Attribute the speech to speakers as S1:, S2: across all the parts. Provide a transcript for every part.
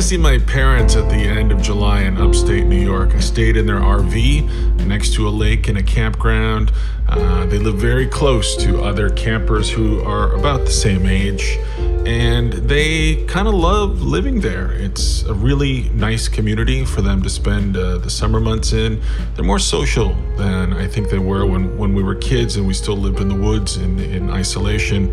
S1: see my parents at the end of July in upstate New York. I stayed in their RV next to a lake and a campground. They live very close to other campers who are about the same age, and they kind of love living there. It's a really nice community for them to spend the summer months in. They're more social than I think they were when we were kids and we still lived in the woods in isolation.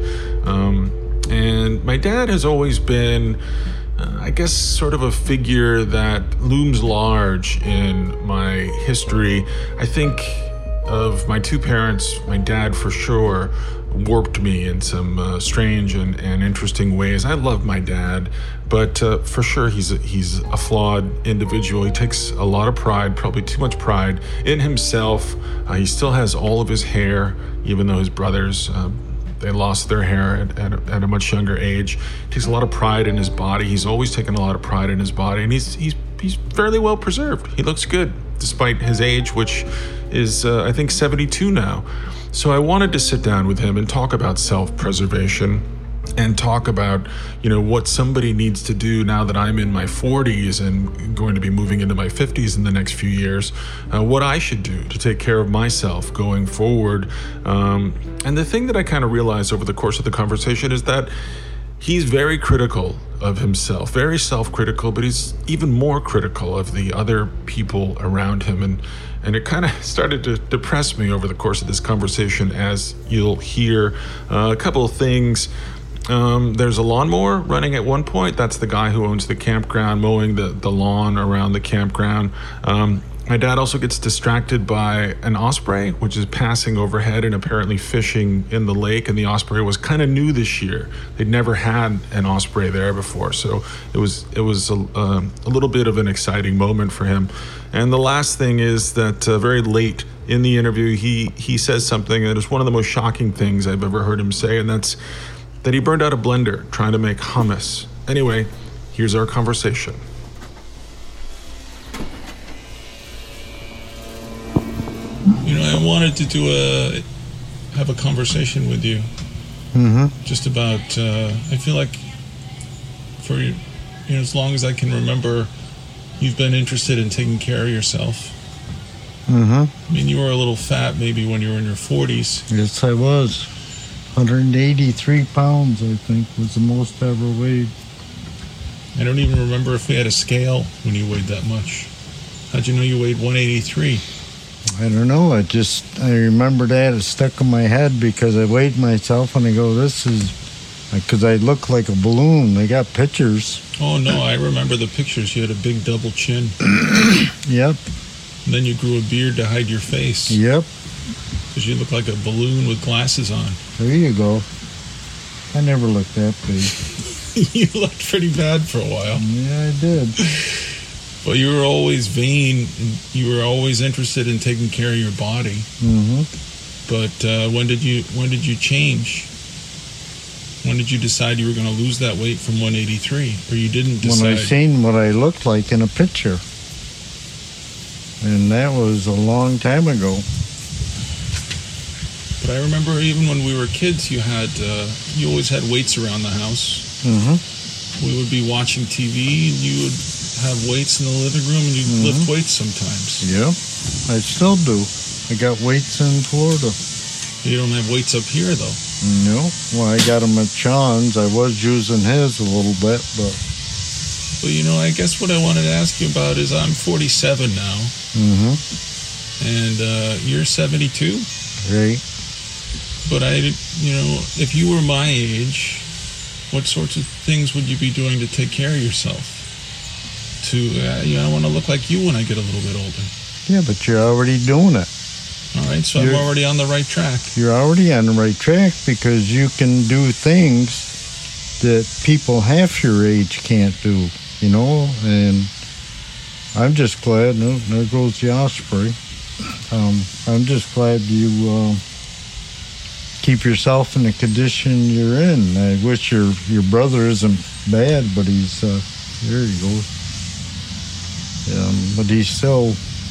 S1: And my dad has always been, I guess, sort of a figure that looms large in my history. I think of my two parents. My dad, for sure, warped me in some strange and interesting ways. I love my dad, but for sure he's a flawed individual. He takes a lot of pride, probably too much pride, in himself. He still has all of his hair, even though his brothers they lost their hair at a much younger age. He takes a lot of pride in his body. He's always taken a lot of pride in his body, and he's fairly well preserved. He looks good despite his age, which is I think 72 now. So I wanted to sit down with him and talk about self-preservation and talk about, what somebody needs to do now that I'm in my 40s and going to be moving into my 50s in the next few years, what I should do to take care of myself going forward. And the thing that I kind of realized over the course of the conversation is that he's very critical of himself, very self-critical, but he's even more critical of the other people around him. And it kind of started to depress me over the course of this conversation, as you'll hear a couple of things. There's a lawnmower running at one point. That's the guy who owns the campground, mowing the lawn around the campground. My dad also gets distracted by an osprey, which is passing overhead and apparently fishing in the lake. And the osprey was kind of new this year. They'd never had an osprey there before. So it was a little bit of an exciting moment for him. And the last thing is that very late in the interview, he says something that is one of the most shocking things I've ever heard him say. And that's that he burned out a blender trying to make hummus. Anyway, here's our conversation. I wanted to have a conversation with you. Just about, I feel like for, as long as I can remember, you've been interested in taking care of yourself. I mean, you were a little fat maybe when you were in your 40s.
S2: Yes, I was. 183 pounds, I think, was the most I ever weighed.
S1: I don't even remember if we had a scale when you weighed that much. How'd you know you weighed 183?
S2: I don't know. I remember that. It stuck in my head because I weighed myself and I go, this is, because I look like a balloon. They got pictures.
S1: Oh, no, I remember the pictures. You had a big double chin.
S2: Yep.
S1: And then you grew a beard to hide your face.
S2: Yep.
S1: Because you look like a balloon with glasses on.
S2: There you go. I never looked that big.
S1: You looked pretty bad for a while.
S2: Yeah, I did.
S1: But you were always vain. And you were always interested in taking care of your body. But when did you change? When did you decide you were going to lose that weight from 183? Or you didn't decide?
S2: When I seen what I looked like in a picture. And that was a long time ago.
S1: But I remember even when we were kids, you always had weights around the house. We would be watching TV, and you would have weights in the living room, and you'd lift weights sometimes.
S2: Yeah, I still do. I got weights in Florida.
S1: You don't have weights up here, though.
S2: No. Well, I got them at Sean's. I was using his a little bit, but...
S1: Well, I guess what I wanted to ask you about is I'm 47 now. And you're 72?
S2: Right.
S1: But if you were my age, what sorts of things would you be doing to take care of yourself? I want to look like you when I get a little bit older.
S2: Yeah, but you're already doing it.
S1: All right, so I'm already on the right track.
S2: You're already on the right track because you can do things that people half your age can't do, and I'm just glad, there goes the osprey. I'm just glad you keep yourself in the condition you're in. I wish your brother isn't bad, but he's, there he goes. But he still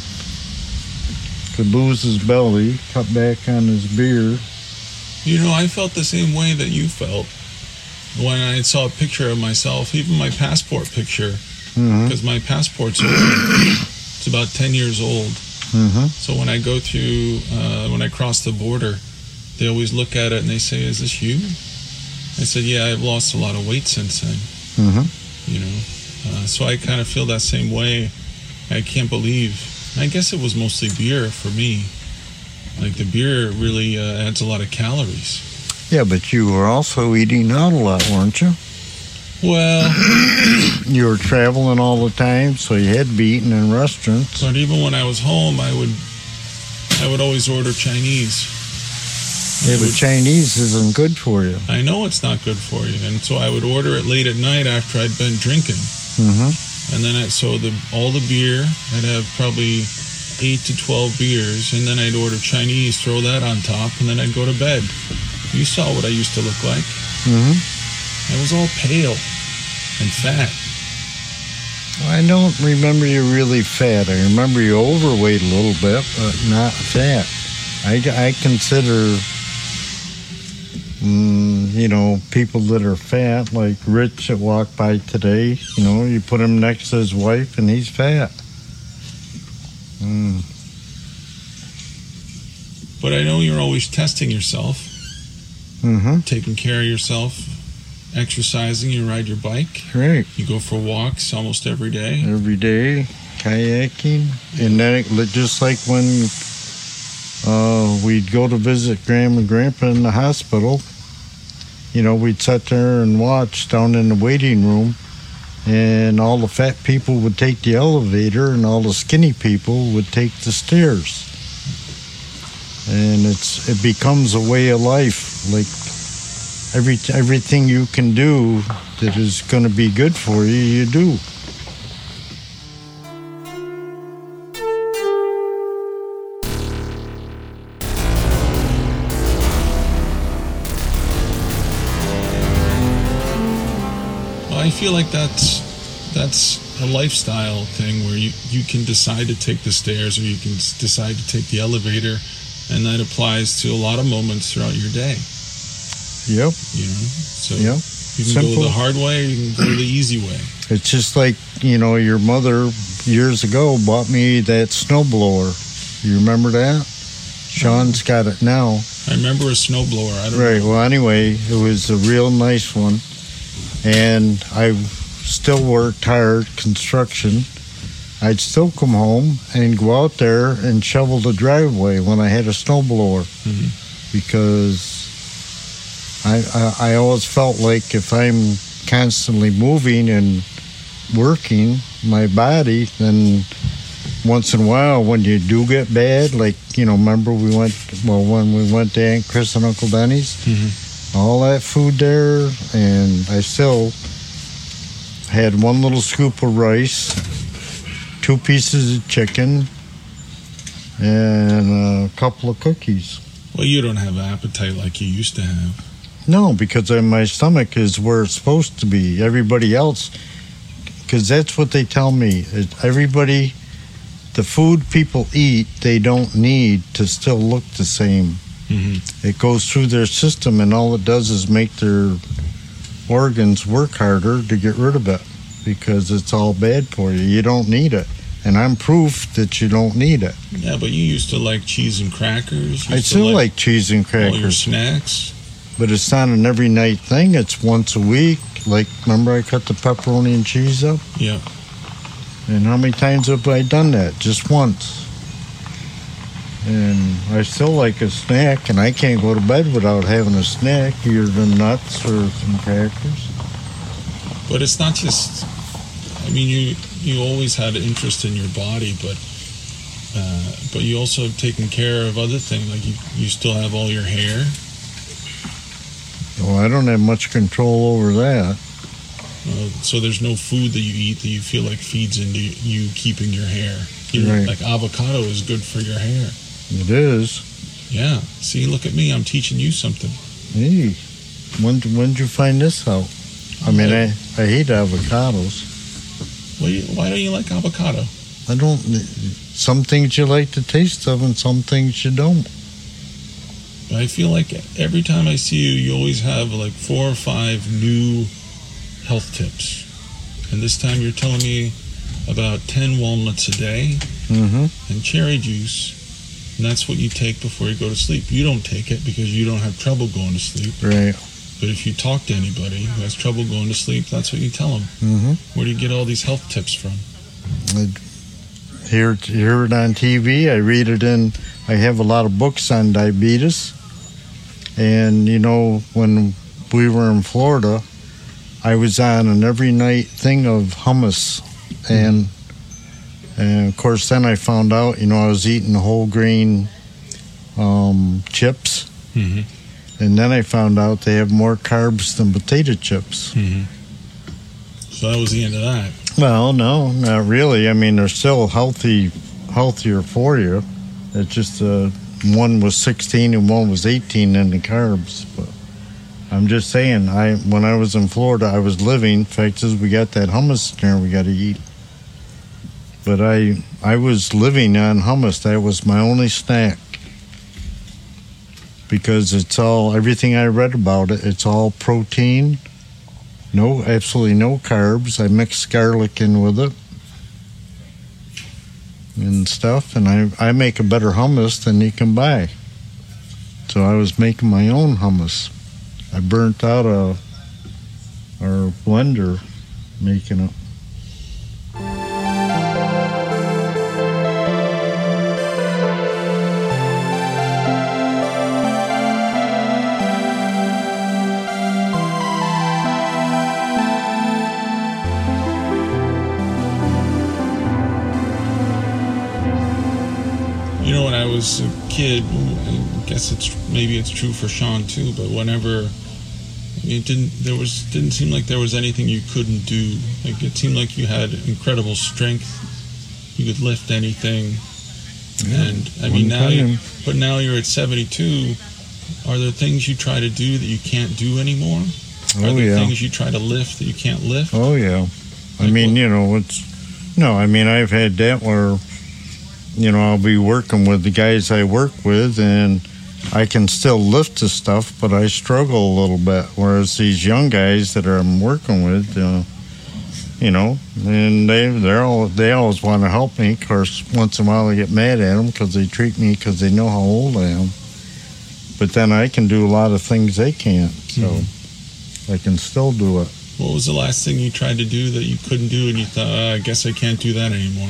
S2: could lose his belly, cut back on his beard.
S1: I felt the same way that you felt when I saw a picture of myself, even my passport picture. because my passport's old. It's about 10 years old. So when I go through, when I cross the border, they always look at it and they say, "Is this you?" I said, "Yeah, I've lost a lot of weight since then." You know, so I kind of feel that same way. I can't believe. I guess it was mostly beer for me. Like the beer really adds a lot of calories.
S2: Yeah, but you were also eating out a lot, weren't you?
S1: Well,
S2: you were traveling all the time, so you had to be eating in restaurants.
S1: But even when I was home, I would always order Chinese.
S2: Yeah, but Chinese isn't good for you.
S1: I know it's not good for you, and so I would order it late at night after I'd been drinking. And then all the beer, I'd have probably 8 to 12 beers, and then I'd order Chinese, throw that on top, and then I'd go to bed. You saw what I used to look like. I was all pale and fat.
S2: I don't remember you really fat. I remember you overweight a little bit, but not fat. I consider, people that are fat, like Rich that walked by today, you put him next to his wife and he's fat.
S1: But I know you're always testing yourself, taking care of yourself, exercising. You ride your bike.
S2: Right.
S1: You go for walks almost every day.
S2: Every day, kayaking. And then just like when we'd go to visit Grandma and Grandpa in the hospital, we'd sit there and watch down in the waiting room, and all the fat people would take the elevator and all the skinny people would take the stairs. And it becomes a way of life. Like everything you can do that is going to be good for you, you do.
S1: I feel like that's a lifestyle thing where you can decide to take the stairs or you can decide to take the elevator, and that applies to a lot of moments throughout your day.
S2: Yep.
S1: So you can go the hard way or you can go the easy way.
S2: It's just like, your mother years ago bought me that snowblower. You remember that? Sean's got it now.
S1: I remember a snowblower. I don't know.
S2: Right. Well, anyway, it was a real nice one. And I still worked hard, construction. I'd still come home and go out there and shovel the driveway when I had a snowblower. Because I always felt like if I'm constantly moving and working my body, then once in a while when you do get bad, like, remember when we went to Aunt Chris and Uncle Denny's? All that food there, and I still had one little scoop of rice, 2 pieces of chicken, and a couple of cookies.
S1: Well, you don't have an appetite like you used to have.
S2: No, because my stomach is where it's supposed to be. Everybody else, because that's what they tell me. Everybody, the food people eat, they don't need to still look the same. It goes through their system, and all it does is make their organs work harder to get rid of it, because it's all bad for you. You don't need it, and I'm proof that you don't need it.
S1: Yeah, but you used to like cheese and crackers.
S2: I still like cheese and crackers.
S1: All your snacks.
S2: But it's not an every night thing. It's once a week. Like, remember I cut the pepperoni and cheese up?
S1: Yeah.
S2: And how many times have I done that? Just once. And I still like a snack, and I can't go to bed without having a snack, either than nuts or some crackers.
S1: But it's not just, you always had an interest in your body, but you also have taken care of other things, like you still have all your hair.
S2: Well, I don't have much control over that.
S1: So there's no food that you eat that you feel like feeds into you keeping your hair.
S2: Right.
S1: Like avocado is good for your hair.
S2: It is.
S1: Yeah. See, look at me. I'm teaching you something.
S2: Hey, when did you find this out? I hate avocados.
S1: Why don't you like avocado?
S2: I don't. Some things you like the taste of, and some things you don't.
S1: I feel like every time I see you, you always have like 4 or 5 new health tips. and this time you're telling me about 10 walnuts a day and cherry juice, and that's what you take before you go to sleep. You don't take it because you don't have trouble going to sleep.
S2: Right.
S1: But if you talk to anybody who has trouble going to sleep, that's what you tell them. Where do you get all these health tips from?
S2: I hear it on TV. I read it I have a lot of books on diabetes. And, you know, when we were in Florida, I was on an every night thing of hummus. And of course, then I found out, you know, I was eating whole grain chips. And then I found out they have more carbs than potato chips.
S1: So that was the end of that.
S2: Well, no, not really. I mean, they're still healthier for you. It's just one was 16 and one was 18 in the carbs. But I'm just saying, when I was in Florida, I was living. Fact is, we got that hummus there we got to eat. But I was living on hummus. That was my only snack. Because everything I read about it, it's all protein. Absolutely no carbs. I mix garlic in with it and stuff, and I make a better hummus than you can buy. So I was making my own hummus. I burnt out our blender making it.
S1: When I was a kid, I guess maybe it's true for Sean too, but whenever it didn't seem like there was anything you couldn't do. Like, it seemed like you had incredible strength. You could lift anything.
S2: Yeah,
S1: and I mean now you're at 72. Are there things you try to do that you can't do anymore? Are there things you try to lift that you can't lift?
S2: Oh yeah. I mean, I've had that where, you know, I'll be working with the guys I work with, and I can still lift the stuff, but I struggle a little bit. Whereas these young guys that I'm working with, you know, and they always want to help me. Of course, once in a while I get mad at them because they treat me because they know how old I am. But then I can do a lot of things they can't, so I can still do it.
S1: What was the last thing you tried to do that you couldn't do, and you thought, I guess I can't do that anymore?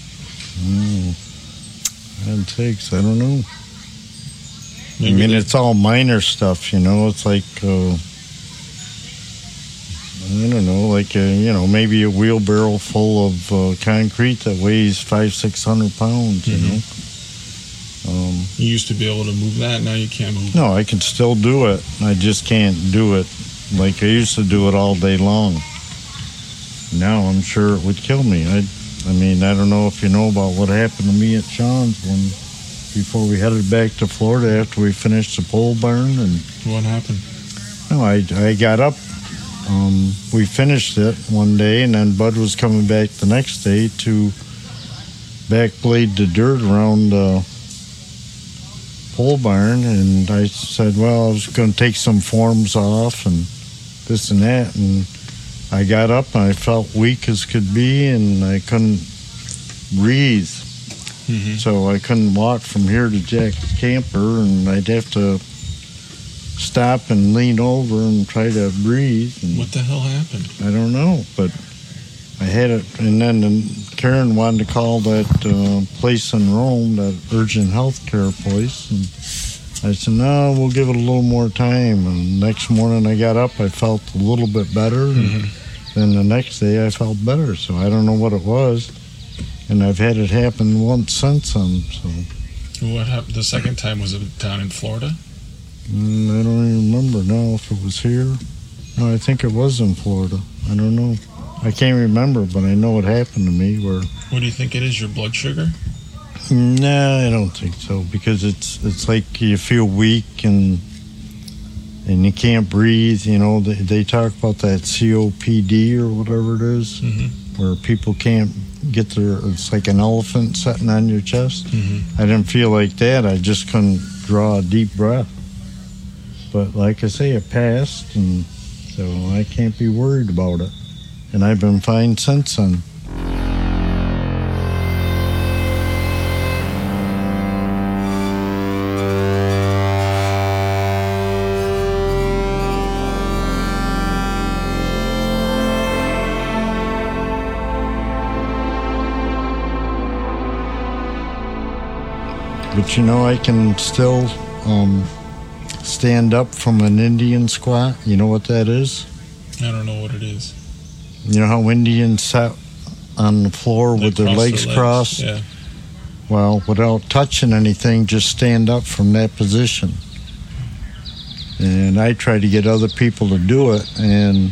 S2: It takes, I don't know. It's all minor stuff, you know. It's like, I don't know, like, maybe a wheelbarrow full of concrete that weighs 500-600 pounds, you know.
S1: You used to be able to move that, now you can't move it.
S2: No, I can still do it. I just can't do it like I used to do it all day long. Now I'm sure it would kill me. I don't know if you know about what happened to me at Sean's before we headed back to Florida after we finished the pole barn. And
S1: what happened?
S2: No, I got up. We finished it one day, and then Bud was coming back the next day to backblade the dirt around the pole barn, and I said, well, I was going to take some forms off and this and that, and I got up and I felt weak as could be, and I couldn't breathe. So I couldn't walk from here to Jack's camper, and I'd have to stop and lean over and try to breathe. And
S1: what the hell happened?
S2: I don't know, but I had it. And then Karen wanted to call that place in Rome, that urgent health care place, and I said, no, we'll give it a little more time. And next morning I got up, I felt a little bit better. And then the next day I felt better. So I don't know what it was. And I've had it happen once since then. So.
S1: What happened the second time? Was it down in Florida?
S2: I don't even remember now if it was here. No, I think it was in Florida. I don't know. I can't remember, but I know it happened to me.
S1: What do you think it is, your blood sugar?
S2: No, I don't think so, because it's like you feel weak and you can't breathe. You know, they talk about that COPD or whatever it is, where people can't get it's like an elephant sitting on your chest. I didn't feel like that. I just couldn't draw a deep breath. But like I say, it passed, and so I can't be worried about it. and I've been fine since then. But I can still stand up from an Indian squat. You know what that is?
S1: I don't know what it is.
S2: You know how Indians sat on the floor with their legs crossed?
S1: Yeah.
S2: Well, without touching anything, just stand up from that position. And I try to get other people to do it. And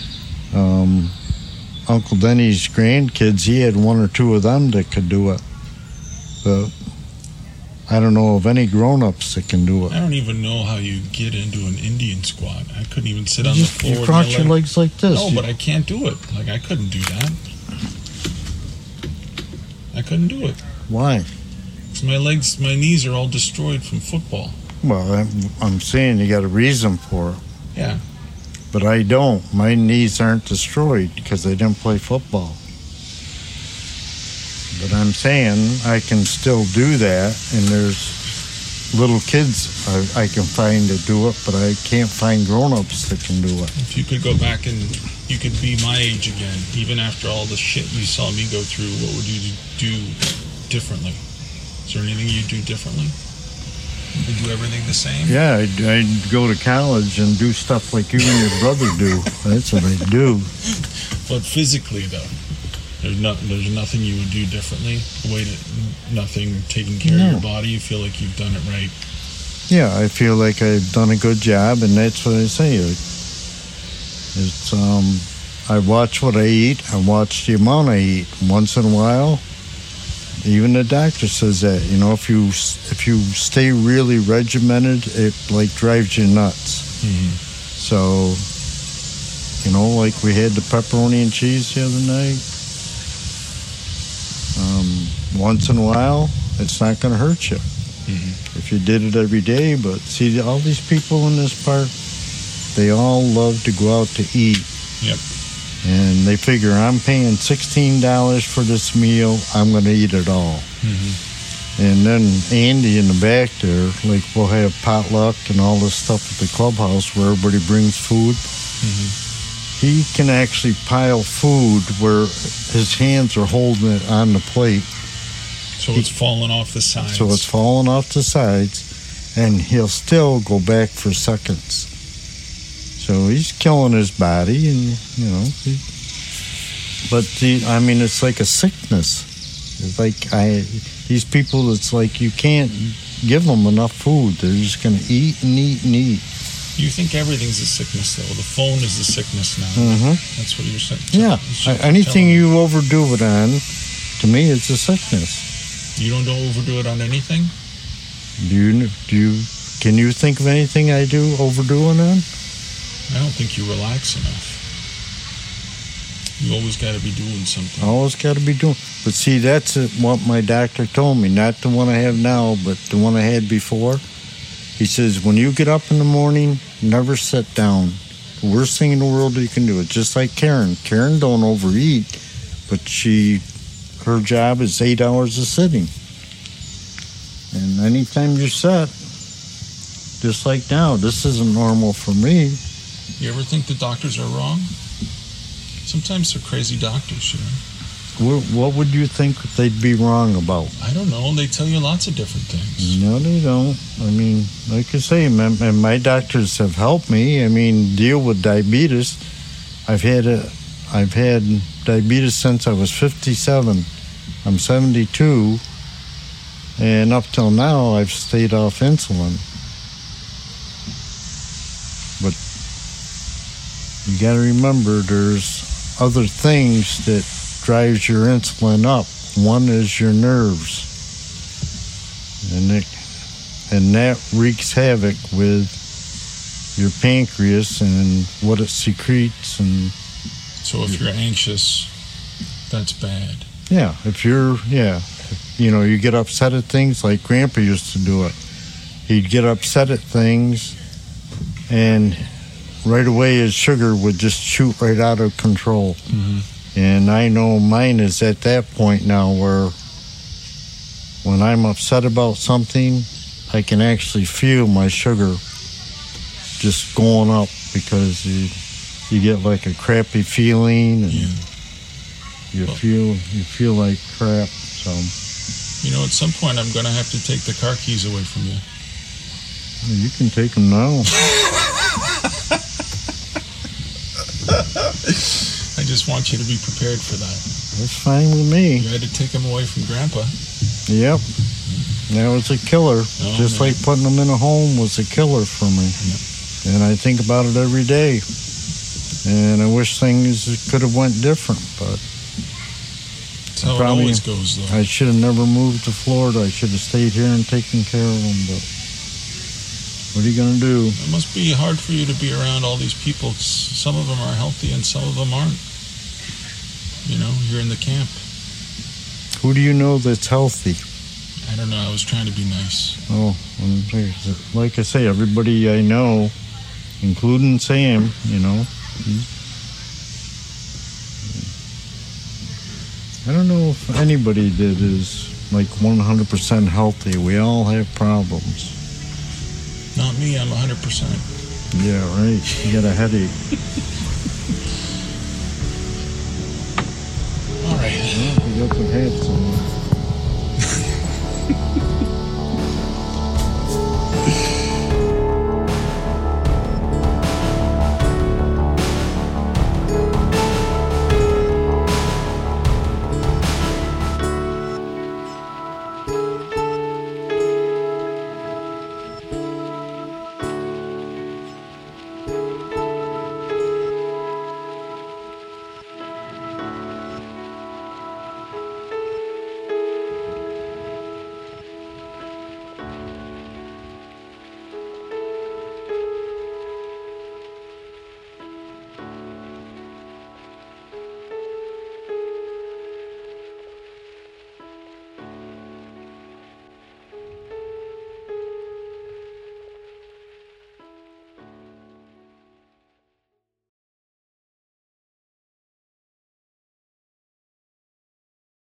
S2: Uncle Denny's grandkids, he had one or two of them that could do it. But I don't know of any grown-ups that can do it.
S1: I don't even know how you get into an Indian squat. I couldn't even sit on the floor.
S2: You cross your legs like this.
S1: No, but I can't do it. Like, I couldn't do that. I couldn't do it.
S2: Why?
S1: Because my knees are all destroyed from football.
S2: Well, I'm saying you got a reason for it.
S1: Yeah.
S2: But I don't. My knees aren't destroyed because I didn't play football. But I'm saying I can still do that, and there's little kids I can find to do it, but I can't find grown-ups that can do it.
S1: If you could go back and you could be my age again, even after all the shit you saw me go through, what would you do differently? Is there anything you'd do differently? Would you do everything the same?
S2: Yeah, I'd go to college and do stuff like you and your brother do. That's what I'd do.
S1: But physically, though? There's nothing you would do differently? Nothing taking care of your body? You feel like you've done it right?
S2: Yeah, I feel like I've done a good job, and that's what I say. I watch what I eat. I watch the amount I eat. Once in a while, even the doctor says that. If you stay really regimented, it drives you nuts.
S1: Mm-hmm.
S2: So, like we had the pepperoni and cheese the other night. Once in a while, it's not going to hurt you.
S1: Mm-hmm.
S2: If you did it every day. But see, all these people in this park, they all love to go out to eat.
S1: Yep.
S2: And they figure, I'm paying $16 for this meal, I'm going to eat it all.
S1: Mm-hmm.
S2: And then Andy in the back there, we'll have potluck and all this stuff at the clubhouse where everybody brings food.
S1: Mm-hmm.
S2: He can actually pile food where his hands are holding it on the plate.
S1: So it's falling off the sides.
S2: So it's falling off the sides, and he'll still go back for seconds. So he's killing his body, and but it's like a sickness. It's like these people. It's like you can't give them enough food. They're just going to eat and eat and eat.
S1: You think everything's a sickness, though. The phone is a sickness now.
S2: Mm-hmm.
S1: That's what you're saying.
S2: Yeah. Anything you overdo it on, to me, it's a sickness.
S1: You don't overdo it on anything?
S2: Can you think of anything I do overdoing on?
S1: I don't think you relax enough. You always got to be doing something.
S2: Always got to be doing. But see, that's what my doctor told me. Not the one I have now, but the one I had before. He says, when you get up in the morning, never sit down. The worst thing in the world you can do. It's just like Karen. Karen don't overeat, but her job is 8 hours of sitting. And anytime you sit, just like now, this isn't normal for me.
S1: You ever think the doctors are wrong? Sometimes they're crazy doctors,
S2: What would you think they'd be wrong about?
S1: I don't know. They tell you lots of different things.
S2: No, they don't. Like I say, and my doctors have helped me. Deal with diabetes. I've had diabetes since I was 57. I'm 72, and up till now, I've stayed off insulin. But you got to remember, there's other things that drives your insulin up. One is your nerves, and that wreaks havoc with your pancreas and what it secretes. And
S1: so if you're anxious, that's bad.
S2: Yeah, you get upset at things like Grandpa used to do it. He'd get upset at things, and right away his sugar would just shoot right out of control. And I know mine is at that point now where when I'm upset about something, I can actually feel my sugar just going up because you get like a crappy feeling and you feel like crap. So
S1: at some point I'm going to have to take the car keys away from you.
S2: You can take them now.
S1: I just want you to be prepared for that.
S2: That's fine with me.
S1: You had to take them away from Grandpa.
S2: Yep. That was a killer. Just like putting them in a home was a killer for me. Yep. And I think about it every day. And I wish things could have went different, but
S1: that's how it always goes, though.
S2: I should have never moved to Florida. I should have stayed here and taken care of them, but what are you going to do?
S1: It must be hard for you to be around all these people. Some of them are healthy and some of them aren't. You're in the camp.
S2: Who do you know that's healthy?
S1: I don't know. I was trying to be nice.
S2: Oh, like I say, everybody I know, including Sam, I don't know if anybody that is like 100% healthy. We all have problems.
S1: Not me, I'm 100%.
S2: Yeah, right. You got a headache.
S1: All right.
S2: Well, we got some hats on.